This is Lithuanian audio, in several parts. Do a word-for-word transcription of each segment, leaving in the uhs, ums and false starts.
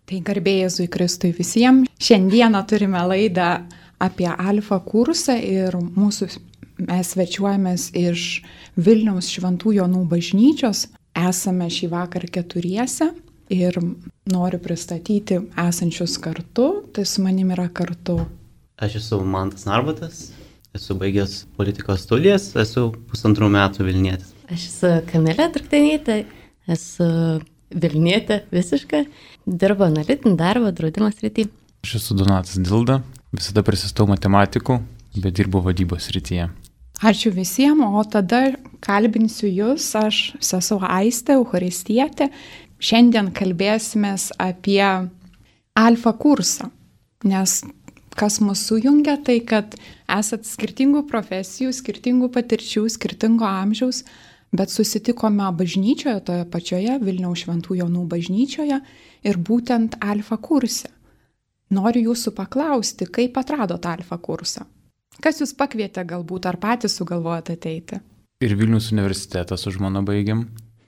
Tai garbė Jėzui Kristui visiems. Šiandieną turime laidą apie Alfa kursą ir mūsų, mes svečiuojamės iš Vilniaus Šventų Jonų bažnyčios. Esame šį vakarą keturiese ir noriu pristatyti esančius kartu. Tai su manim yra kartu. Aš esu Mantas Narbutas, esu baigęs politikos studijas, esu pusantrų metų Vilnietis. Aš esu Kamilė Druktenytė, esu Vilnietė visiškai, dirbu analitinį darbą draudimo srityje. Aš esu Donatas Dilda, visada prisistau matematikų, bet dirbu vadybos srityje. Ačiū visiems, o tada kalbinsiu jūs, aš sesuo Aistė, Eucharistietė. Šiandien kalbėsimės apie Alfa kursą, nes kas mus sujungia, tai kad esat skirtingų profesijų, skirtingų patirčių, skirtingo amžiaus, bet susitikome bažnyčioje, toje pačioje Vilniaus Šventų Jonų bažnyčioje ir būtent Alfa kurse. Noriu jūsų paklausti, kaip atradot Alfa kursą? Kas jūs pakvietė galbūt, ar patys sugalvojate ateiti? Ir Vilniaus universitetą su žmona baigėm,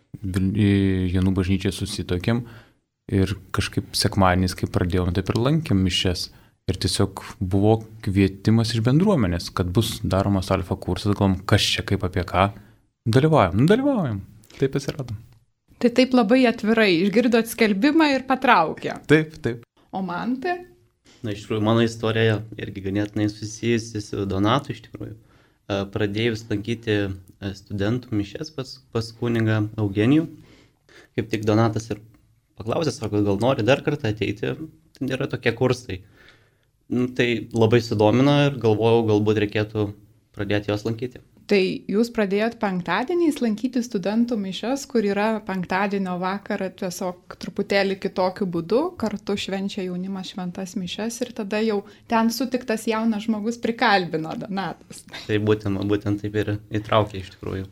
Jonų bažnyčiai susitokėm ir kažkaip sekmadieniais, kai pradėjom, taip ir lankėm mišias. Ir tiesiog buvo kvietimas iš bendruomenės, kad bus daromas Alfa kursas, galvom, kas čia, kaip apie ką. Dalyvaujam, nu dalyvaujam, taip pasiradom. Tai taip labai atvirai, išgirdot skelbimą ir patraukė. Taip, taip. O man tai? Na, iš tikrųjų, mano istorija irgi ganėtinai susijusi su Donatu, iš tikrųjų. Pradėjus lankyti studentų mišias pas, pas kunigą Eugenijų, kaip tik Donatas ir paklausė, sako, gal nori dar kartą ateiti, tai yra tokie kursai. Nu, tai labai sudomino ir galvojau, galbūt reikėtų pradėti jos lankyti. Tai jūs pradėjot penktadieniais lankyti studentų mišias, kur yra penktadienio vakarą tiesiog truputėlį kitokiu būdu, kartu švenčia jaunimas šventas mišias ir tada jau ten sutiktas jaunas žmogus prikalbino Donatas. Tai būtent, būtent taip ir įtraukė iš tikrųjų.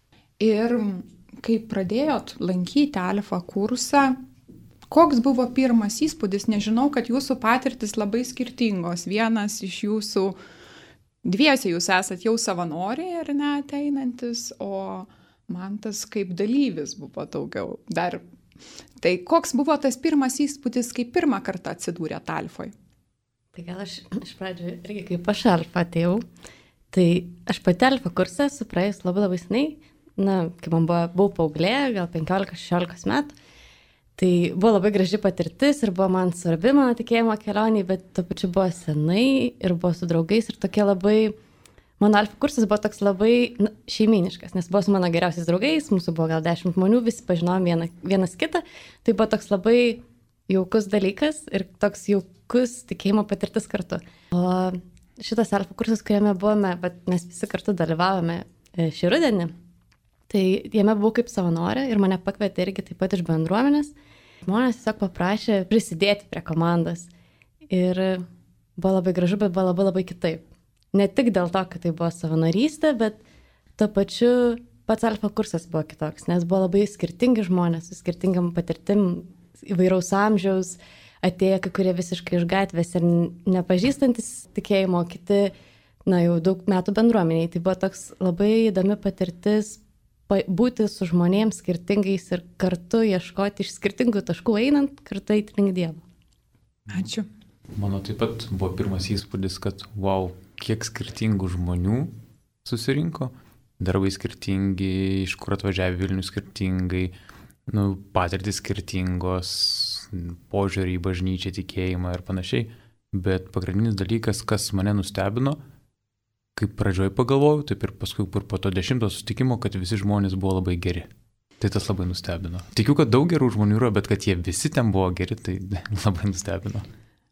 Ir kai pradėjot lankyti Alfa kursą, koks buvo pirmas įspūdis? Nežinau, kad jūsų patirtis labai skirtingos. Vienas iš jūsų Dviese jūs esat jau savanoriai ar ne ateinantis, o man tas kaip dalyvis buvo daugiau dar. Tai koks buvo tas pirmas įspūdis, kai pirmą kartą atsidūrėt Alfoj? Tai gal aš iš pradžių irgi kaip aš Alfa atėjau. Tai aš pati Alfa kursą esu praėjus labai labai senai, na, kai man buvo, buvau paauglė, gal penkiolika šešiolika metų. Tai buvo labai graži patirtis ir buvo man svarbi mano tikėjimo kelionė, bet tuo pačiu buvo senai ir buvo su draugais ir tokie labai, mano Alfa kursas buvo toks labai na, šeiminiškas, nes buvo su mano geriausiais draugais, mūsų buvo gal dešimt žmonių, visi pažinojom vieną, vienas kitą, tai buvo toks labai jaukus dalykas ir toks jaukus tikėjimo patirtis kartu. O šitas Alfa kursas, kuriame buvome, bet mes visi kartu dalyvavome šį rudenį, tai jame buvau kaip savanorė ir mane pakvietė irgi taip pat iš bendruomenės. Žmonės tiesiog paprašė prisidėti prie komandos. Ir buvo labai gražu, bet buvo labai labai kitaip. Ne tik dėl to, kad tai buvo savanorystė, bet tuo pačiu pats Alfa kursas buvo kitoks, nes buvo labai skirtingi žmonės, su skirtingam patirtim, įvairaus amžiaus, atėjo kai kurie visiškai iš gatvės ir nepažįstantis tikėjimo, kiti, na jau daug metų bendruomeniai. Tai buvo toks labai įdomi patirtis būti su žmonėms skirtingais ir kartu ieškoti iš skirtingų taškų einant, kartu eiti link Dievo. Ačiū. Mano taip pat buvo pirmas įspūdis, kad wow, kiek skirtingų žmonių susirinko, darbai skirtingi, iš kur atvažiavę Vilnių skirtingai, nu, patirtis skirtingos, požiūrį į bažnyčią, tikėjimą ir panašiai, bet pagrindinis dalykas, kas mane nustebino, kaip pradžioj pagalvojau, taip ir paskui po to dešimto susitikimo, kad visi žmonės buvo labai geri. Tai tas labai nustebino. Tikiu, kad daug gerų žmonių yra, bet kad jie visi ten buvo geri, tai labai nustebino.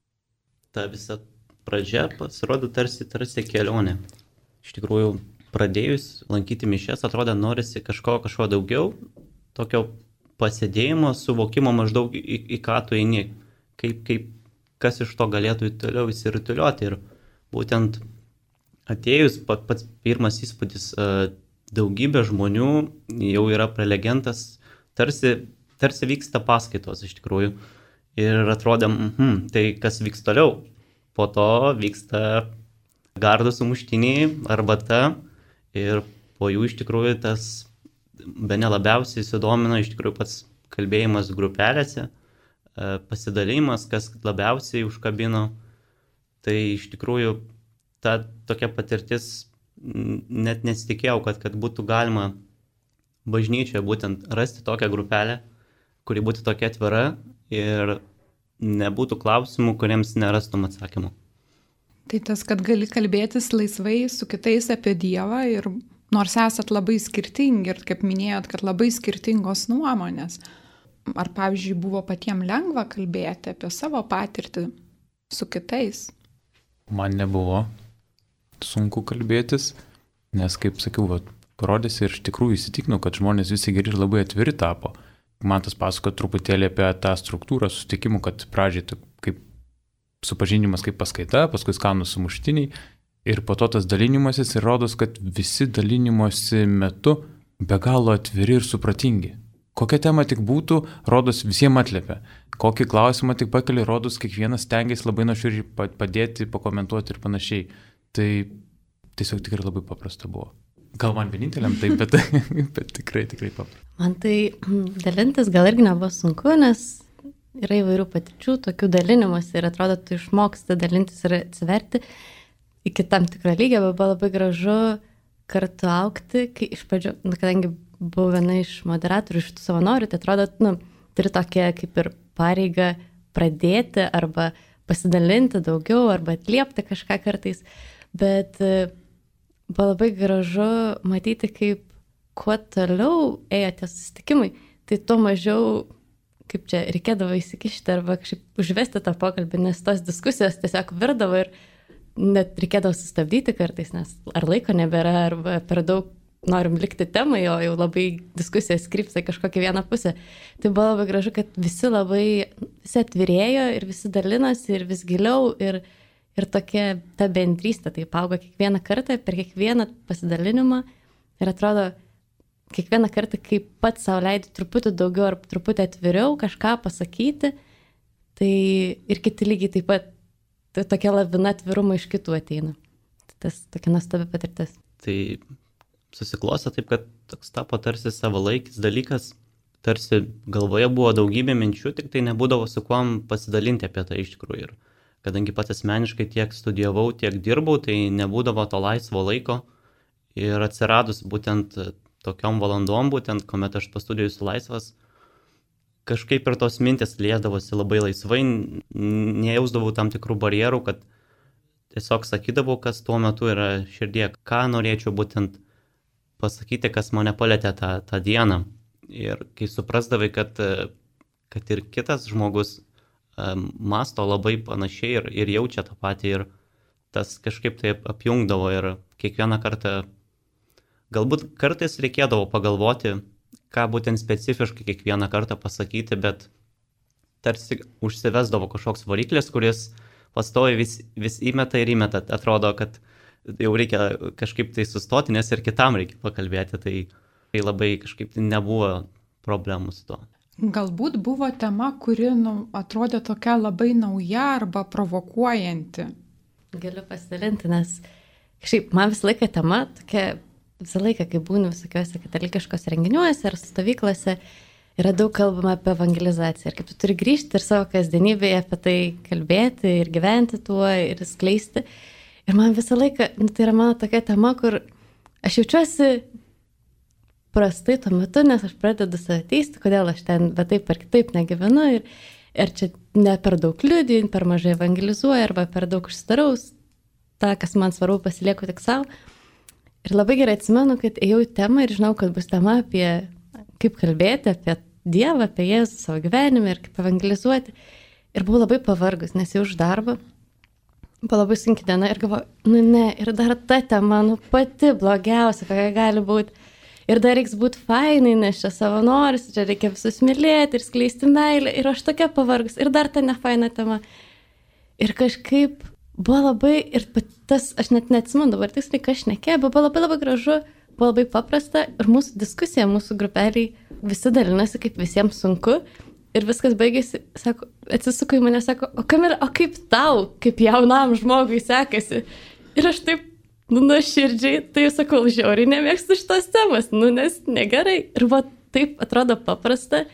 Ta visa pradžia pasirodo tarsi, tarsi kelionė. Iš tikrųjų, pradėjus lankyti mišias, atrodo, norisi kažko, kažko daugiau, tokio pasėdėjimo, suvokimo maždaug į, į ką tu eini, kaip, kaip, kas iš to galėtų toliau įsirituliuoti. Ir būtent atėjus, pats pirmas įspūdis, daugybė žmonių jau yra prelegentas, tarsi, tarsi vyksta paskaitos iš tikrųjų. Ir atrodėm, hm, tai kas vyks toliau? Po to vyksta gardų sumuštiniai, arbata ir po jų iš tikrųjų tas bene labiausiai sudomino iš tikrųjų pats kalbėjimas grupelėse, pasidalimas, kas labiausiai užkabino. Tai iš tikrųjų ta tokia patirtis, net nesitikėjau, kad, kad būtų galima bažnyčioje būtent rasti tokią grupelę, kuri būtų tokia atvira ir nebūtų klausimų, kuriems nerastum atsakymų. Tai tas, kad gali kalbėtis laisvai su kitais apie Dievą ir nors esat labai skirtingi ir kaip minėjot, kad labai skirtingos nuomonės. Ar pavyzdžiui buvo patiem lengva kalbėti apie savo patirtį su kitais? Man nebuvo sunku kalbėtis, nes kaip sakiau, va, parodėsi ir iš tikrųjų įsitikinau, kad žmonės visi geri ir labai atviri tapo. Man tas pasako truputėlį apie tą struktūrą susitikimų, kad pradžiai kaip supažinimas kaip paskaita, paskui skanūs sumuštiniai ir po to tas dalinimasis ir rodos, kad visi dalinimosi metu be galo atviri ir supratingi. Kokia tema tik būtų, rodos visiems atliepia. Kokį klausimą tik pakeli, rodos kiekvienas stengiasi labai nuoširdžiai padėti, pakomentuoti ir panašiai. Tai tiesiog tikrai labai paprasta buvo. Gal man vieninteliam taip, bet, bet tikrai, tikrai paprasta. Man tai dalintis gal irgi nebuvo sunku, nes yra įvairių patirčių, tokių dalinimus ir atrodo, tu išmoksti dalintis ir atsiverti iki tam tikrą lygį, bet buvo labai gražu kartu aukti, kai iš pradžių, nu, kadangi buvau viena iš moderatorių, iš tų savanorių, tai atrodo, nu, turi tokia kaip ir pareiga pradėti arba pasidalinti daugiau arba atliepti kažką kartais, bet buvo labai gražu matyti, kaip kuo toliau ėjo tie susitikimai, tai tuo mažiau kaip čia reikėdavo įsikišti arba kažkaip užvesti tą pokalbį, nes tos diskusijos tiesiog virdavo ir net reikėdavo sustabdyti kartais, nes ar laiko nebėra, arba per daug norim likti temai, o jau labai diskusijos krypsta į kažkokią vieną pusę. Tai buvo labai gražu, kad visi labai, visi atvirėjo ir visi dalinosi ir vis giliau ir, ir tokia ta bendrystė taip auga kiekvieną kartą, per kiekvieną pasidalinimą ir atrodo, kiekvieną kartą, kai pats savo leidai truputį daugiau ar truputį atviriau kažką pasakyti, tai ir kiti lygiai taip pat tai tokia lavina atvirumo iš kitų ateina. Tas tokia nuostabi patirtis. Tai susiklosto taip, kad toks tapo tarsi savalaikis dalykas, tarsi galvoje buvo daugybė minčių, tik tai nebūdavo su kuom pasidalinti apie tai iš tikrųjų. Ir kadangi pats asmeniškai tiek studijavau, tiek dirbau, tai nebūdavo to laisvo laiko ir atsiradus būtent tokiom valandom, būtent, kuomet aš po studijų esu laisvas, kažkaip ir tos mintis liedavosi labai laisvai, nejausdavau tam tikrų barjerų, kad tiesiog sakydavau, kas tuo metu yra širdie, ką norėčiau būtent pasakyti, kas mane palėtė tą, tą dieną. Ir kai suprasdavai, kad, kad ir kitas žmogus um, masto labai panašiai ir, ir jaučia tą patį, ir tas kažkaip taip apjungdavo ir kiekvieną kartą galbūt kartais reikėdavo pagalvoti, ką būtent specifiškai kiekvieną kartą pasakyti, bet tarsi užsivesdavo kažkoks variklis, kuris pastovi vis, vis įmeta ir įmeta. Atrodo, kad jau reikia kažkaip tai sustoti, nes ir kitam reikia pakalbėti, tai, tai labai kažkaip nebuvo problemų su to. Galbūt buvo tema, kuri nu, atrodė tokia labai nauja arba provokuojanti. Galiu pasidalinti, nes kažkaip man visą laiką tema tokia, visą laiką, kai būnu visokiuose katalikiškos renginiuose ar stovyklose, yra daug kalbama apie evangelizaciją ir kaip tu turi grįžti ir savo kasdienybėje apie tai kalbėti ir gyventi tuo ir skleisti. Ir man visą laiką, nu, tai yra mano tokia tema, kur aš jaučiuosi prastai tuo metu, nes aš pradedu save teisti, kodėl aš ten bet taip ar kitaip negyvenu ir, ir čia ne per daug liudiju, per mažai evangelizuoju arba per daug užsidaraus, tą, kas man svarbu, pasilieku tik savo. Ir labai gerai atsimenu, kad ėjau į temą ir žinau, kad bus tema apie kaip kalbėti, apie Dievą, apie Jėzų savo gyvenime ir kaip evangelizuoti. Ir buvau labai pavargus, nes jau už darbą buvo labai sunki diena ir galvoju, nu ne, ir dar ta tema, nu pati blogiausia, kokia gali būti. Ir dar reiks būti fainai, nes čia savanoris, čia reikia visus mylėti ir skleisti meilę. Ir aš tokia pavargus, ir dar ta nefaina tema. Ir kažkaip buvo labai, ir tas, aš net neatsimenu dabar tiksliai, ką aš nekėjau, bet buvo labai labai gražu, buvo labai paprasta ir mūsų diskusija, mūsų grupeliai visi dalinasi, kaip visiems sunku ir viskas baigėsi, sako, atsisuko į mane, sako, o Kamilė, o kaip tau, kaip jaunam žmogui sekasi? Ir aš taip, nu, nuoširdžiai, tai sakau, žiauriai nemėgstu šitos temos, nu, nes negerai. Ir va, taip atrodo paprasta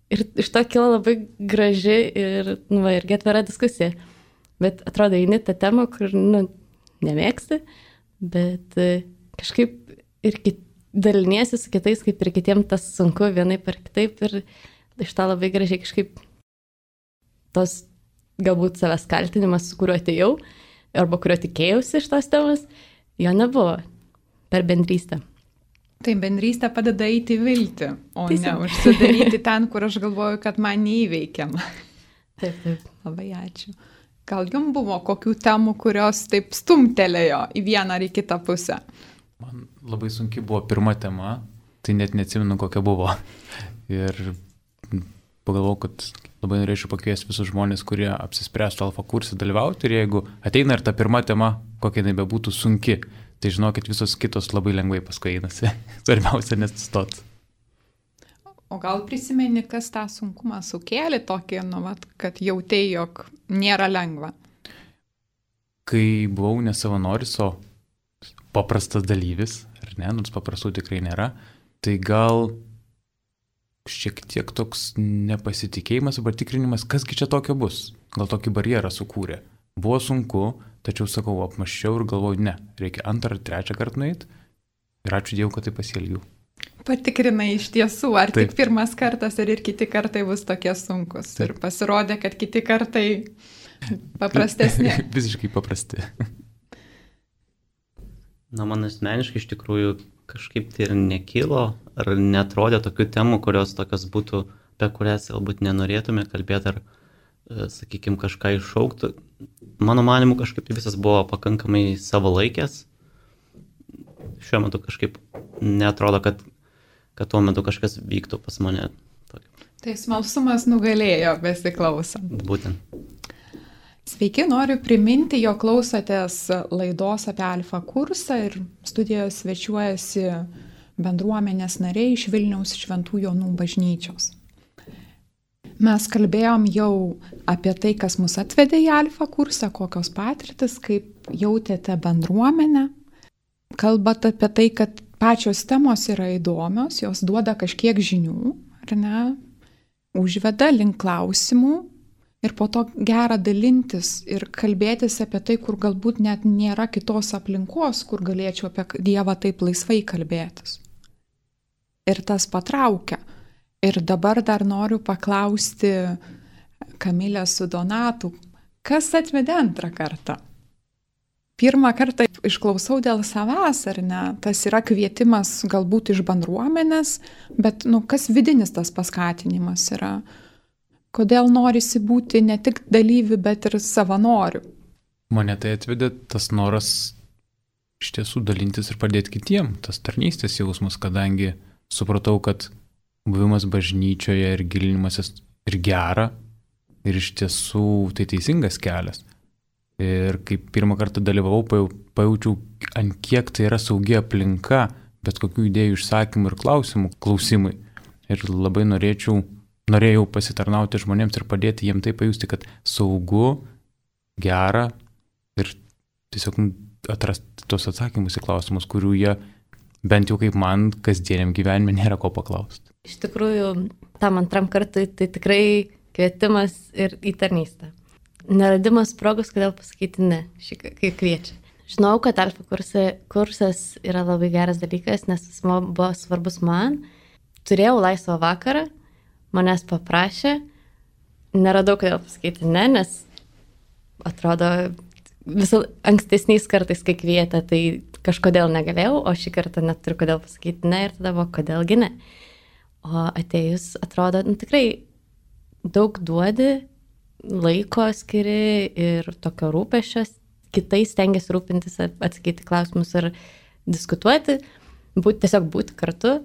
ir iš to kilo labai graži ir, nu, va, irgi atvira diskusija. Bet atrodo, eini tą temą, kur, nu, nemėgsti, bet kažkaip ir kit, daliniesi su kitais, kaip ir kitiems tas sunku vienaip ar kitaip, ir iš to labai gražiai kažkaip tos galbūt savęs kaltinimas, su kuriuo atėjau, arba kurio tikėjausi iš tos temos, jo nebuvo per bendrystę. Tai bendrystė padeda eiti viltį, o Tiesiog. ne užsidaryti ten, kur aš galvoju, kad man neįveikiama. Taip, taip. Labai ačiū. Gal jums buvo kokių temų, kurios taip stumtelėjo į vieną ar į kitą pusę? Man labai sunki buvo pirma tema, tai net neatsimenu, kokia buvo. Ir pagalvojau, kad labai norėčiau pakviesti visus žmonės, kurie apsispręstų alfa kurse dalyvauti, ir jeigu ateina ir ta pirma tema, kokia jinai bebūtų sunki, tai žinokit, visos kitos labai lengvai paskui einasi. Svarbiausia nesistot. O gal prisimeni, kas tą sunkumą sukėlė tokį, nu, vat, kad jautei, jog nėra lengva? Kai buvau ne savanoris, o paprastas dalyvis, ar ne, nors paprastų tikrai nėra, tai gal šiek tiek toks nepasitikėjimas arba tikrinimas, kasgi čia tokio bus. Gal tokį barjerą sukūrė. Buvo sunku, tačiau sakau, apmaščiau ir galvoju, ne, reikia antrą ar trečią kartą nueiti, ir ačiū Dievui, kad tai pasielgiau. Patikrinai iš tiesų, ar Taip. tik pirmas kartas, ar ir kiti kartai bus tokie sunkus. Taip. Ir pasirodė, kad kiti kartai paprastesni. Visiškai paprasti. Na, man asmeniškai iš tikrųjų kažkaip tai ir nekilo, ar netrodė tokių temų, kurios tokios būtų, apie kurias galbūt nenorėtume kalbėti, ar, sakykime, kažką iššauktų. Mano manimu, kažkaip visas buvo pakankamai savalaikės. Šiuo metu kažkaip netrodo, kad, kad tuo metu kažkas vyktų pas mane. Tokio. Tai smalsumas nugalėjo besiklausant. Būtent. Sveiki, noriu priminti, jog klausotės laidos apie alfa kursą ir studijoje svečiuojasi bendruomenės nariai iš Vilniaus Šventų Jonų bažnyčios. Mes kalbėjom jau apie tai, kas mus atvedė į alfa kursą, kokios patirtis, kaip jautėte bendruomenę. Kalbat apie tai, kad pačios temos yra įdomios, jos duoda kažkiek žinių, ar ne, užveda link klausimų. Ir po to gera dalintis ir kalbėtis apie tai, kur galbūt net nėra kitos aplinkos, kur galėčiau apie Dievą taip laisvai kalbėtis. Ir tas patraukia. Ir dabar dar noriu paklausti Kamilę su Donatu, kas atvedė antrą kartą? Pirmą kartą išklausau dėl savęs, ar ne? Tas yra kvietimas galbūt iš bendruomenės, bet nu, kas vidinis tas paskatinimas yra? Kodėl norisi būti ne tik dalyvių, bet ir savanorių? Mane tai atvedė tas noras iš tiesų dalintis ir padėti kitiem, tas tarnystės jausmas, kadangi supratau, kad buvimas bažnyčioje ir gilinimasis ir gera, ir iš tiesų tai teisingas kelias. Ir kai pirmą kartą dalyvavau, pajaučiau, ant kiek tai yra saugi aplinka, bet kokių idėjų išsakymų ir klausimų klausimai. Ir labai norėčiau Norėjau pasitarnauti žmonėms ir padėti jiems tai pajusti, kad saugu, gera ir tiesiog atrasti tos atsakymus į klausimus, kurių jie, bent jau kaip man, kasdieniam gyvenime nėra ko paklausti. Iš tikrųjų, tam antram kartui tai tikrai kvietimas ir į tarnystę. Neradimas progos, kodėl pasakyti ne, šį, kai kviečia. Žinau, kad alfa kursai, kursas yra labai geras dalykas, nes jis buvo svarbus man. Turėjau laisvą vakarą. Manęs paprašė, neradau, kodėl pasakyti ne, nes atrodo visų ankstesniais kartais, kai kvietė, tai kažkodėl negalėjau, o šį kartą neturiu kodėl pasakyti ne ir tada buvo, kodėlgi ne. O atėjus, atrodo, nu, tikrai daug duodi, laiko skiri ir tokio rūpesčio, kitais stengiasi rūpintis, atsakyti klausimus ir diskutuoti, būt, tiesiog būti kartu,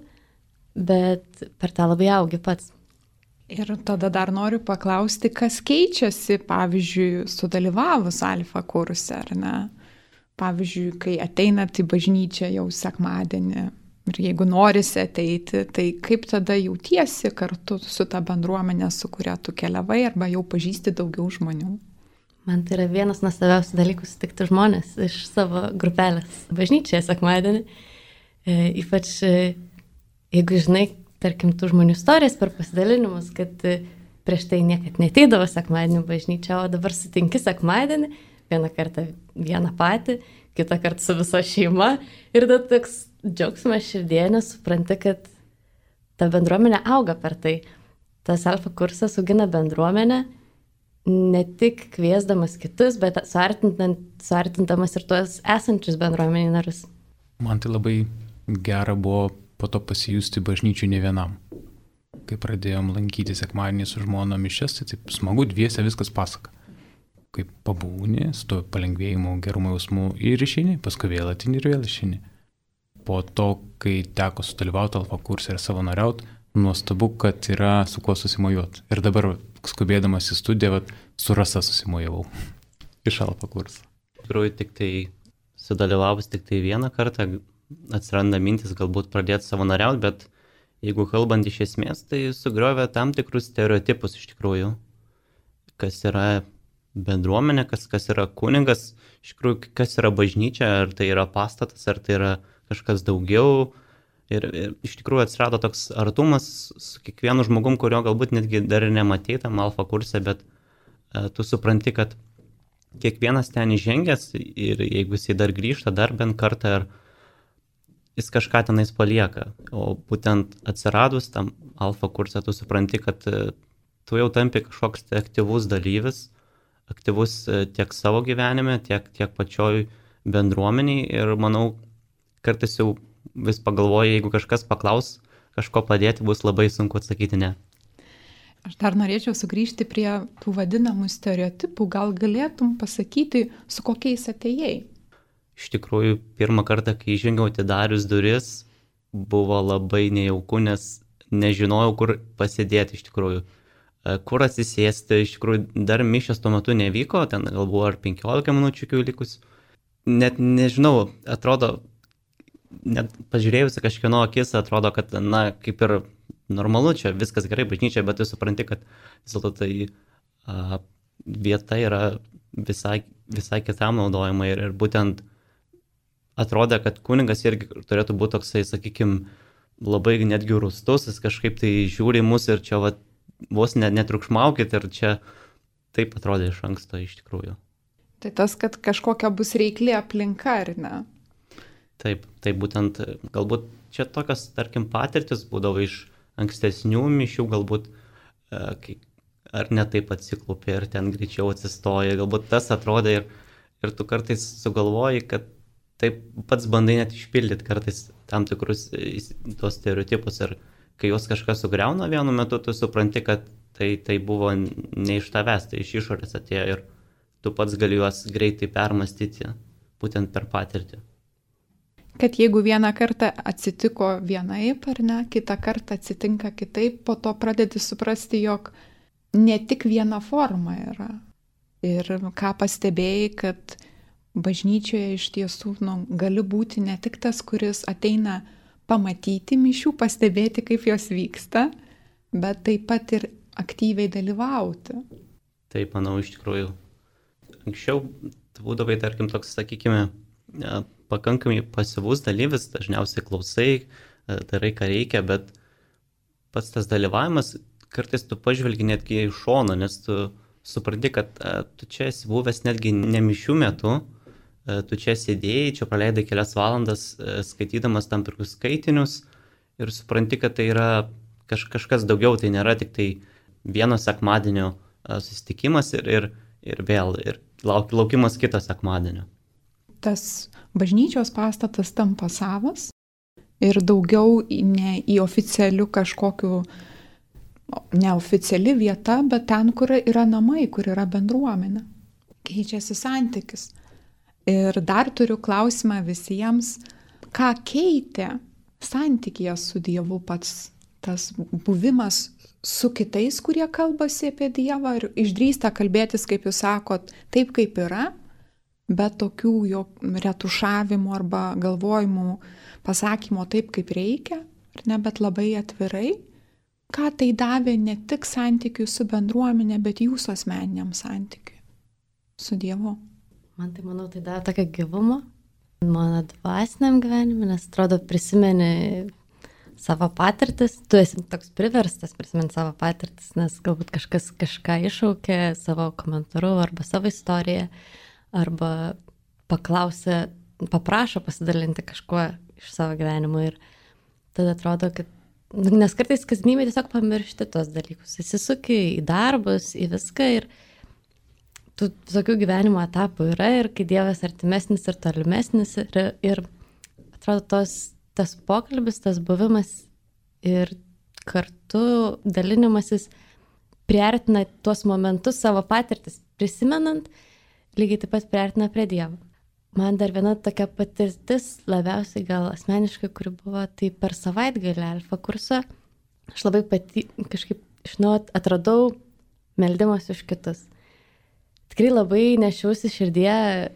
bet per tą labai augi pats. Ir tada dar noriu paklausti, kas keičiasi, pavyzdžiui, sudalyvavus alfa kurse, ar ne? Pavyzdžiui, kai ateinat į bažnyčią jau sekmadienį ir jeigu norisi ateiti, tai kaip tada jautiesi kartu su ta bendruomenė, su kuria tu keliavai, arba jau pažįsti daugiau žmonių? Man tai yra vienas nuostabiausių dalykų sutikti žmonės iš savo grupelės bažnyčioje sekmadienį. E, ypač e, jeigu žinai, tarkim, tų žmonių istorijas, per pasidalinimus, kad prieš tai niekad neteidavo sekmadienį bažnyčią, o dabar sutinki sekmadienį, vieną kartą vieną patį, kitą kartą su visa šeima ir tada toks džiaugsmas širdie, nes supranti, kad ta bendruomenė auga per tai. Tas alfa kursas augina bendruomenę, ne tik kviesdamas kitus, bet suartindamas ir tuos esančius bendruomeniai narius. Man tai labai gera buvo po to pasijusti bažnyčių ne vienam. Kai pradėjom lankyti sekmadienį su žmona mišias, tai taip smagu, dviese viskas pasaka. Kaip pabūni, su to palengvėjimu, gerumo jausmu ir išeini, paskui vėl atini ir vėl išeini. Po to, kai teko sudalyvauti alfa kurse ir savanoriauti, nuostabu, kad yra su kuo susimojuoti. Ir dabar, skubėdamas į studiją, vat, su Rasa susimojavau iš alfa kurso. Iš tikrųjų, tik tai sudalyvavus tik tai vieną kartą atsiranda mintis galbūt pradėti savanoriauti, bet jeigu kalbant iš esmės, tai sugriovė tam tikrus stereotipus iš tikrųjų, kas yra bendruomenė, kas, kas yra kunigas, iš tikrųjų, kas yra bažnyčia, ar tai yra pastatas, ar tai yra kažkas daugiau. Ir, ir iš tikrųjų atsirado toks artumas su kiekvienu žmogum, kurio galbūt netgi dar ir nematei tam alfa kurse, bet e, tu supranti, kad kiekvienas ten įžengęs ir jeigu jisai dar grįžta dar bent kartą, ar jis kažką tenais palieka. O būtent atsiradus tam alfa kurse, tu supranti, kad e, tu jau tampi kažkoks aktyvus dalyvis, aktyvus e, tiek savo gyvenime, tiek, tiek pačioj bendruomeniai. Ir manau, kartais jau vis pagalvoju, jeigu kažkas paklaus kažko padėti, bus labai sunku atsakyti ne. Aš dar norėčiau sugrįžti prie tų vadinamų stereotipų. Gal galėtum pasakyti, su kokiais atėjai? Iš tikrųjų, pirmą kartą, kai įžengiau atidarius duris, buvo labai nejauku, nes nežinojau, kur pasidėti iš tikrųjų. Kur atsisėsti, iš tikrųjų, dar mišios tuo metu nevyko, ten gal buvo ar penkiolika minučių iki likus. Net nežinau, atrodo, net pažiūrėjusi kažkieno akis, atrodo, kad, na, kaip ir normalu, čia viskas gerai bažnyčia, bet tu supranti, kad vis dėlto tai a, vieta yra visai, visai kitam naudojama ir, ir būtent atrodė, kad kunigas irgi turėtų būti toksai, sakykime, labai netgi rūstus, jis kažkaip tai žiūri mus ir čia va, vos net netriukšmaukit ir čia taip atrodė iš anksto iš tikrųjų. Tai tas, kad kažkokia bus reikli aplinka, ar ne? Taip, tai būtent galbūt čia tokios, tarkim, patirtis būdavo iš ankstesnių mišių, galbūt e, ar ne taip atsiklupė ir ten greičiau atsistoja, galbūt tas atrodė ir, ir tu kartais sugalvoji, kad taip pats bandai net išpildyti kartais tam tikrus tos stereotipus ir kai juos kažkas sugriauna vienu metu, tu supranti, kad tai, tai buvo ne iš tavęs, tai iš išorės atėjo ir tu pats gali juos greitai permastyti, būtent per patirtį. Kad jeigu vieną kartą atsitiko vienaip ar ne, kitą kartą atsitinka kitaip, po to pradedi suprasti, jog ne tik viena forma yra. Ir ką pastebėjai, kad bažnyčioje iš tiesų nu, gali būti ne tik tas, kuris ateina pamatyti mišių, pastebėti, kaip jos vyksta, bet taip pat ir aktyviai dalyvauti. Taip, manau, iš tikrųjų. Anksčiau būdavai, tarkim, toks, sakykime, pakankamai pasyvus dalyvis, dažniausiai klausai, darai, ką reikia, bet pats tas dalyvavimas, kartais tu pažvelgi netgi iš šono, nes tu supranti, kad tu čia esi buvęs netgi ne mišių metu, tu čia sėdėjai, čia praleidai kelias valandas skaitydamas tam tikrus skaitinius ir supranti, kad tai yra kaž, kažkas daugiau, tai nėra tik tai vieno sekmadienio susitikimas ir, ir, ir vėl, ir lauk, laukimas kito sekmadienio. Tas bažnyčios pastatas tampa savas ir daugiau ne į oficialių kažkokių, neoficiali vieta, bet ten, kur yra namai, kur yra bendruomenė. Keičiasi santykis. Ir dar turiu klausimą visiems, ką keitė santykyje su Dievu pats tas buvimas su kitais, kurie kalbasi apie Dievą ir išdrįsta kalbėtis, kaip jūs sakot, taip kaip yra, bet tokių jo retušavimų arba galvojimų, pasakymo taip kaip reikia, ne, bet labai atvirai. Ką tai davė ne tik santykiui su bendruomenė, bet jūsų asmeniniam santykiui su Dievu? Man tai, manau, tai davė tokio gyvumo mano dvasiniam gyvenime, nes atrodo prisimeni savo patirtis, tu esi toks priverstas prisiminti savo patirtis, nes galbūt kažkas kažką iššaukė savo komentaru arba savo istoriją, arba paklausė, paprašo pasidalinti kažkuo iš savo gyvenimo ir tada atrodo, kad, nes kartais kasdienybėje tiesiog pamiršti tos dalykus, įsisuki į darbus, į viską ir tų visokių gyvenimo etapų yra ir kai Dievas artimesnis ir tolimesnis ir, ir atrodo tos, tas pokalbis, tas buvimas ir kartu dalinimasis priartina tuos momentus, savo patirtis prisimenant, lygiai taip pat priartina prie Dievo. Man dar viena tokia patirtis, labiausiai gal asmeniškai, kuri buvo, tai per savaitgalį Alfa kursą, aš labai pati kažkaip išnuot atradau meldimas už kitus. Tikrai labai nešiausi širdie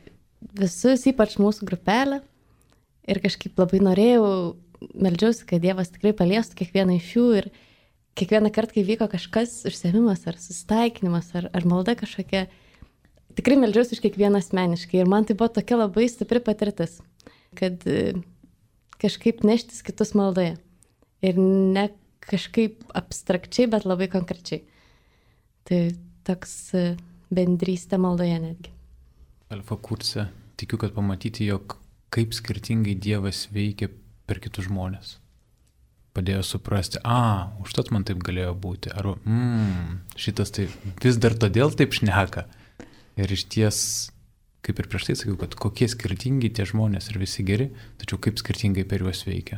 visus, ypač mūsų grupelę, ir kažkaip labai norėjau, meldžiausi, kad Dievas tikrai paliestų kiekvieną iš jų ir kiekvieną kartą, kai vyko kažkas užsiėmimas ar susitaikinimas ar, ar malda kažkokia, tikrai meldžiausi už kiekvieną asmeniškai ir man tai buvo tokia labai stipri patirtis, kad kažkaip neštis kitus maldoje. Ir ne kažkaip abstrakčiai, bet labai konkrečiai. Tai toks bendrystė maldoje netgi. Alfa kurse tikiu, kad pamatyti, jog kaip skirtingai Dievas veikia per kitus žmonės. Padėjo suprasti, a, užtat man taip galėjo būti. Arba, mm, šitas tai vis dar todėl taip šneka. Ir iš ties, kaip ir prieš tai sakiau, kad kokie skirtingi tie žmonės ir visi geri, tačiau kaip skirtingai per juos veikia.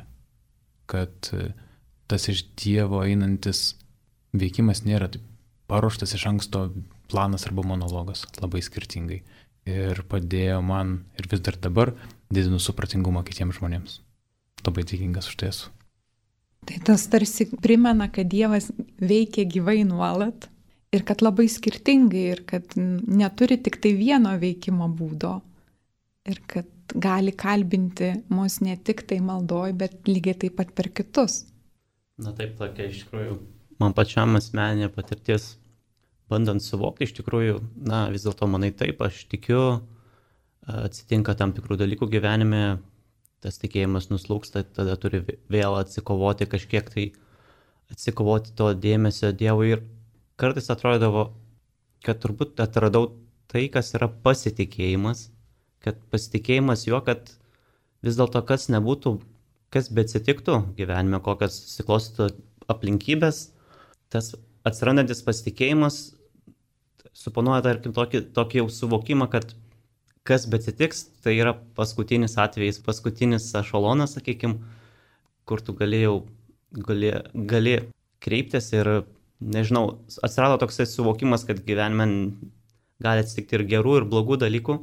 Kad tas iš Dievo einantis veikimas nėra taip paruoštas iš anksto planas arba monologas, labai skirtingai. Ir padėjo man ir vis dar dabar didinu supratingumą kitiems žmonėms. Labai dėkingas už tai esu. Tai tas tarsi primena, kad Dievas veikia gyvai nuolat. Ir kad labai skirtingai, ir kad neturi tik tai vieno veikimo būdo. Ir kad gali kalbinti mus ne tik tai maldoj, bet lygiai taip pat per kitus. Na taip, tokia iš tikrųjų, man pačiam asmeninė patirtis, bandant suvokti, iš tikrųjų, na vis dėlto manai taip, aš tikiu, atsitinka tam tikrų dalykų gyvenime, tas tikėjimas nuslūksta, tada turi vėl atsikovoti kažkiek tai, atsikovoti to dėmesio Dievui ir kartais atrodavo, kad turbūt atradau tai, kas yra pasitikėjimas, kad pasitikėjimas juo, kad vis dėlto kas nebūtų, kas beatsitiktų gyvenime, kokias susiklostytų aplinkybės, tas atsirandantis pasitikėjimas suponuoja, tarkim, tokį, tokį jau suvokimą, kad kas beatsitiks, tai yra paskutinis atvejis, paskutinis ešalonas, sakykime, kur tu galėjau, gali, gali kreiptis ir nežinau, atsirado toksai suvokimas, kad gyvenime gali atsitikti ir gerų, ir blogų dalykų,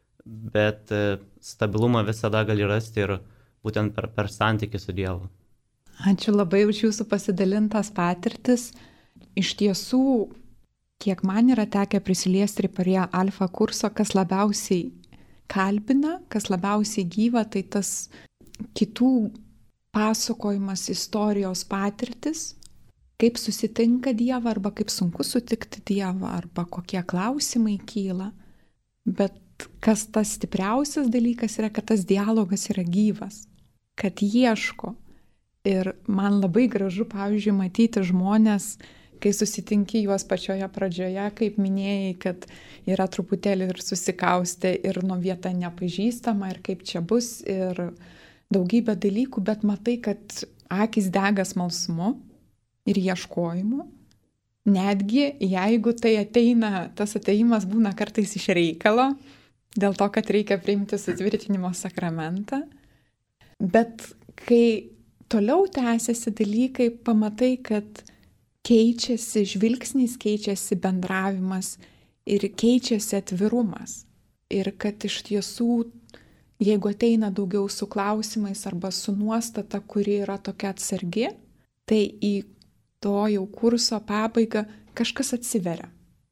bet stabilumą visada gali rasti ir būtent per, per santykį su Dievu. Ačiū labai už jūsų pasidalintas patirtis. Iš tiesų, kiek man yra tekę prisiliesti prie Alfa kurso, kas labiausiai kalbina, kas labiausiai gyva, tai tas kitų pasakojimas, istorijos patirtis, kaip susitinka Dievą, arba kaip sunku sutikti Dievą, arba kokie klausimai kyla. Bet kas tas stipriausias dalykas yra, kad tas dialogas yra gyvas, kad ieško. Ir man labai gražu, pavyzdžiui, matyti žmonės, kai susitinki juos pačioje pradžioje, kaip minėjai, kad yra truputėlį ir susikaustę, ir nuo vieta nepažįstama, ir kaip čia bus, ir daugybė dalykų, bet matai, kad akis dega smalsumu ir ieškojimu. Netgi jeigu tai ateina, tas ateimas būna kartais iš reikalo, dėl to, kad reikia priimti sutvirtinimo sakramentą. Bet kai toliau tęsiasi dalykai, pamatai, kad keičiasi žvilgsnis, keičiasi bendravimas ir keičiasi atvirumas. Ir kad iš tiesų, jeigu ateina daugiau su klausimais arba su nuostata, kuri yra tokia atsargi, tai į to jau kurso pabaigą kažkas atsiveria.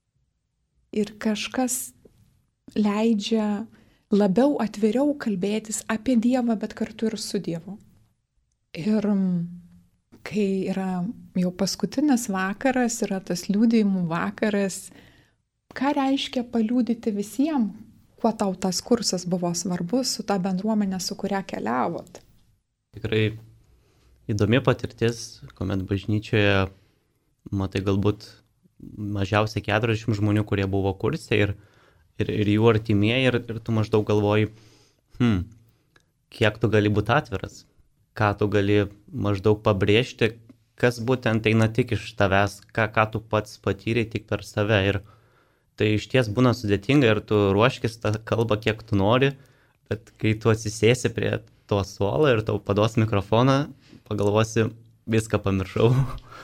Ir kažkas leidžia labiau atviriau kalbėtis apie Dievą, bet kartu ir su Dievu. Ir kai yra jau paskutinis vakaras, yra tas liudijimų vakaras, ką reiškia paliudyti visiems, kuo tau tas kursas buvo svarbus, su ta bendruomenė, su kuria keliavot? Tikrai įdomi patirtis, kuomet bažnyčioje matai galbūt mažiausiai keturiasdešimt žmonių, kurie buvo kurse ir, ir, ir jų artimieji ir, ir tu maždaug galvoji, hmm, kiek tu gali būti atviras, ką tu gali maždaug pabrėžti, kas būtent eina tik iš tavęs, ką, ką tu pats patyrei tik per save. Ir tai iš ties būna sudėtinga ir tu ruoškis tą kalbą, kiek tu nori, bet kai tu atsisėsi prie to suolo ir tau paduos mikrofoną, pagalvosi, viską pamiršau.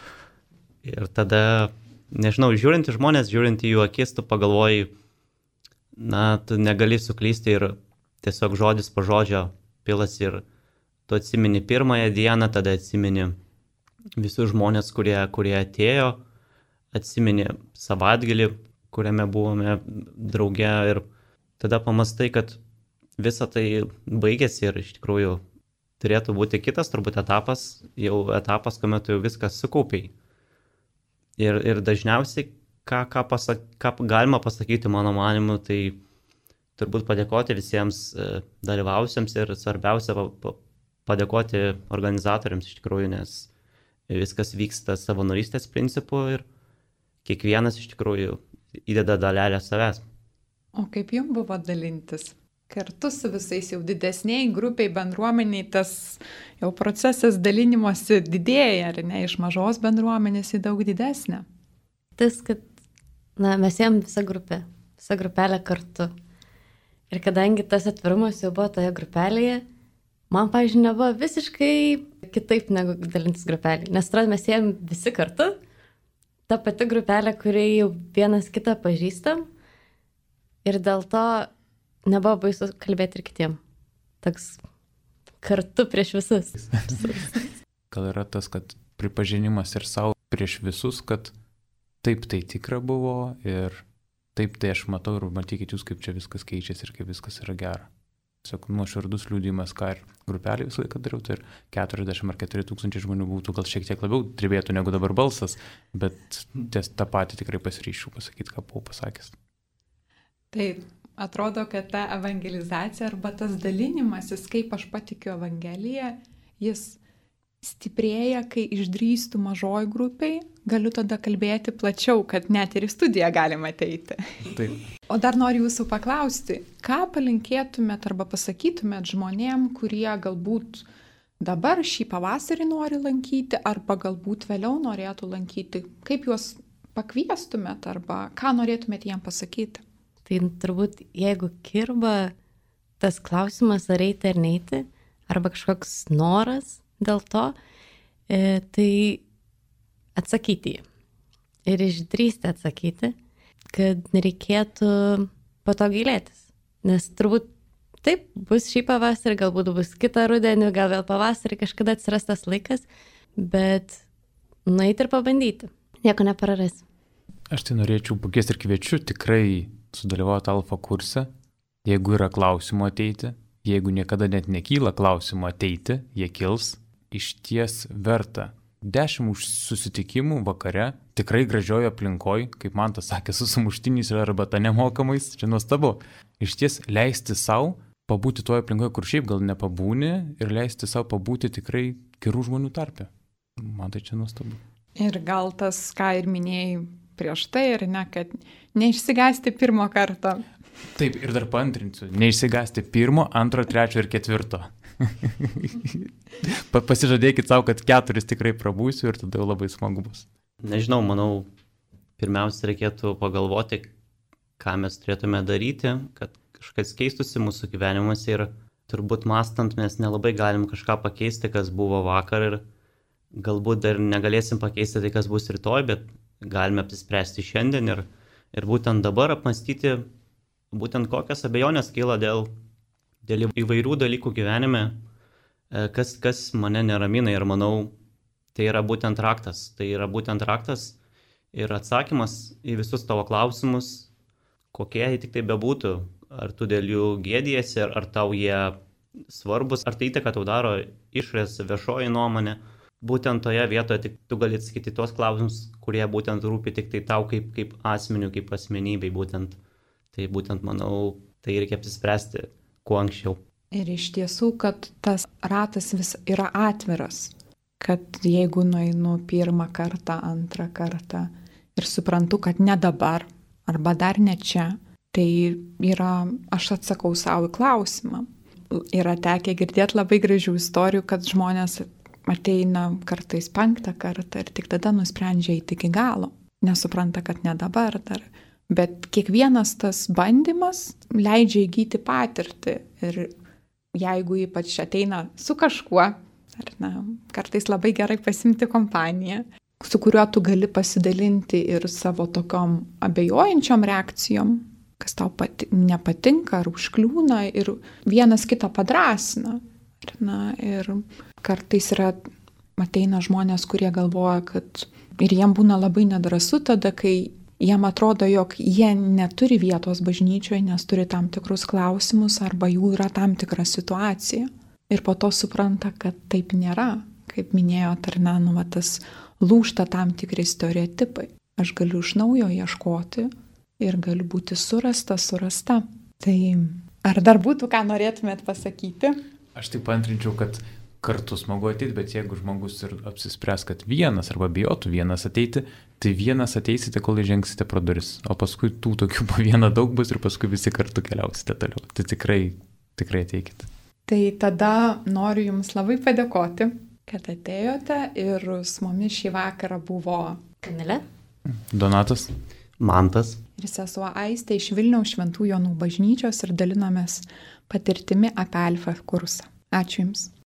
Ir tada, nežinau, žiūrint į žmonės, žiūrint į jų akis, tu pagalvoji, na, tu negali suklysti ir tiesiog žodis po žodžio pilas ir tu atsimeni pirmąją dieną, tada atsimeni visus žmonės, kurie, kurie atėjo, atsimeni savaitgalį, kuriame buvome drauge ir tada pamastai, kad visa tai baigėsi ir iš tikrųjų turėtų būti kitas turbūt etapas, jau etapas, kuomet tu jau viskas sukaupiai. Ir, ir dažniausiai, ką, ką, pasak, ką galima pasakyti mano manimu, tai turbūt padėkoti visiems dalyvausiems ir svarbiausia padėkoti organizatoriams iš tikrųjų, nes viskas vyksta savanorystės principu ir kiekvienas iš tikrųjų įdeda dalelę savęs. O kaip jums buvo dalintis? Kartu su visais jau didesniai grupiai, bendruomeniai, tas jau procesas dalinimosi didėja, ar ne, iš mažos bendruomenės į daug didesnę? Tas, kad na, mes jam visą grupę, visą grupelę kartu. Ir kadangi tas atvirumas jau buvo toje grupelėje, man, pavyzdžiui, nebuvo visiškai kitaip negu dalintis grupelį. Nes atrodo, mes ėjom visi kartu, ta pati grupelė, kuriai jau vienas kitą pažįstam ir dėl to nebuvo baisu kalbėti ir kitiem. Toks kartu prieš visus. Gal yra tas, kad pripažinimas ir savo prieš visus, kad taip tai tikra buvo ir taip tai aš matau ir matykit jūs, kaip čia viskas keičiasi ir kaip viskas yra gera. Tiesiog nuoširdus liudijimas, ką ir grupelį visą laiką dariau, tai ir keturiasdešimt ar keturi tūkstančiai žmonių būtų, gal šiek tiek labiau tribėtų negu dabar balsas, bet ties tą patį tikrai pasiryšiu pasakyti, ką buvau pasakęs. Tai atrodo, kad ta evangelizacija arba tas dalinimasis, kaip aš patikiu Evangeliją, jis stiprėja, kai išdrįstu mažoj grupiai, galiu tada kalbėti plačiau, kad net ir į studiją galima ateiti. Taip. O dar noriu jūsų paklausti, ką palinkėtumėt arba pasakytumėt žmonėm, kurie galbūt dabar šį pavasarį nori lankyti arba galbūt vėliau norėtų lankyti, kaip juos pakviestumėt arba ką norėtumėt jiem pasakyti? Tai turbūt, jeigu kirba tas klausimas, ar eiti ar neiti, arba kažkoks noras dėl to, e, tai atsakyti jį. Ir išdrįsti atsakyti, kad nereikėtų po to gailėtis. Nes turbūt taip bus šį pavasarį, galbūt bus kitą rudenį, gal vėl pavasarį kažkada atsiras tas laikas, bet nueiti ir pabandyti. Nieko neprarasi. Aš tai norėčiau pakviesti ir kviečiu tikrai sudalyvauti alfa kurse, jeigu yra klausimų ateiti, jeigu niekada net nekyla klausimų ateiti, jie kils, iš ties verta. Dešimt susitikimų vakare, tikrai gražioje aplinkoje, kaip man tas sakė, su sumuštiniais ir arbata nemokamais, čia nuostabu. Iš ties leisti savo pabūti toje aplinkoje, kur šiaip gal nepabūni, ir leisti savo pabūti tikrai gerų žmonių tarpe. Man tai čia nuostabu. Ir gal tas, ką ir minėjai prieš tai, ir ne, kad neišsigąsti pirmo karto. Taip, ir dar paantrinsiu, neišsigąsti pirmo, antro, trečio ir ketvirto. Pasižadėkit savo, kad keturis tikrai prabūsiu ir tada jau labai smagu bus. Nežinau, manau, pirmiausia reikėtų pagalvoti, ką mes turėtume daryti, kad kažkas keistųsi mūsų gyvenimuose ir turbūt mąstant mes nelabai galim kažką pakeisti, kas buvo vakar ir galbūt dar negalėsim pakeisti tai, kas bus rytoj, bet galime apsispręsti šiandien ir, ir būtent dabar apmastyti, būtent kokias abejonės kyla dėl, dėl įvairių dalykų gyvenime, kas, kas mane neramina ir manau, tai yra būtent raktas. Tai yra būtent raktas ir atsakymas į visus tavo klausimus, kokie jie tik tai bebūtų, ar tu dėl jų gėdiesi, ar, ar tau jie svarbus, ar tai įtaka tau daro išorės viešoji nuomonė. Būtent toje vietoje tik tu gali atsakyti tuos klausimus, kurie būtent rūpi tik tai tau kaip, kaip asmeniu, kaip asmenybei. Būtent. Tai būtent, manau, tai reikia apsispręsti kuo anksčiau. Ir iš tiesų, kad tas ratas vis yra atviras. kad jeigu nueinu pirmą kartą, antrą kartą ir suprantu, kad ne dabar arba dar ne čia, tai yra, aš atsakau savo į klausimą. Yra tekę girdėti labai gražių istorijų, kad žmonės ateina kartais penktą kartą ir tik tada nusprendžia eiti iki galo. Nesupranta, kad ne dabar dar. Bet kiekvienas tas bandymas leidžia įgyti patirtį. Ir jeigu ypač ateina su kažkuo, ar ne, kartais labai gerai pasimti kompaniją, su kuriuo tu gali pasidalinti ir savo tokiom abejojančiom reakcijom, kas tau pati, nepatinka ar užkliūna ir vienas kitą padrasina. Ir, na, ir kartais yra, ateina žmonės, kurie galvoja, kad ir jiem būna labai nedrąsu tada, kai jiem atrodo, jog jie neturi vietos bažnyčioje, nes turi tam tikrus klausimus arba jų yra tam tikra situacija. Ir po to supranta, kad taip nėra. Kaip minėjo Tarna, nu, va, tas lūžta tam tikri stereotipai. Aš galiu iš naujo ieškoti ir galiu būti surasta, surasta. Tai ar dar būtų, ką norėtumėt pasakyti? Aš taip antrinčiau, kad kartu smagu ateiti, bet jeigu žmogus ir apsispręs, kad vienas arba bijotų vienas ateiti, tai vienas ateisite, kol įžengsite pro duris. O paskui tų tokių po vieną daug bus ir paskui visi kartu keliausite toliau. Tai tikrai, tikrai ateikite. Tai tada noriu Jums labai padėkoti, kad atėjote ir su mumis šį vakarą buvo Kamilė, Donatas, Mantas ir sesuo Aistė iš Vilniaus Šventų Jonų bažnyčios ir dalinomės patirtimi apie Alfa kursą. Ačiū Jums.